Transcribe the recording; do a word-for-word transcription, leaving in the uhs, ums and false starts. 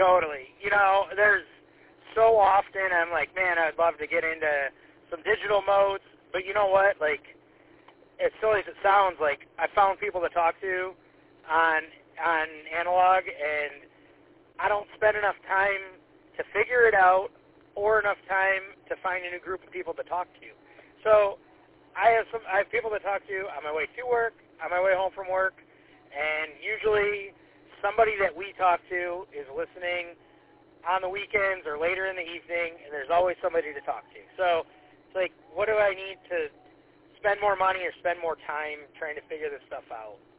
Totally. You know, there's so often I'm like, man, I'd love to get into some digital modes, but you know what? Like, as silly as it sounds, like I found people to talk to on on analog, and I don't spend enough time to figure it out or enough time to find a new group of people to talk to. So I have some I have people to talk to on my way to work, on my way home from work, and usually somebody that we talk to is listening on the weekends or later in the evening, and there's always somebody to talk to. So it's like, what do I need to spend more money or spend more time trying to figure this stuff out?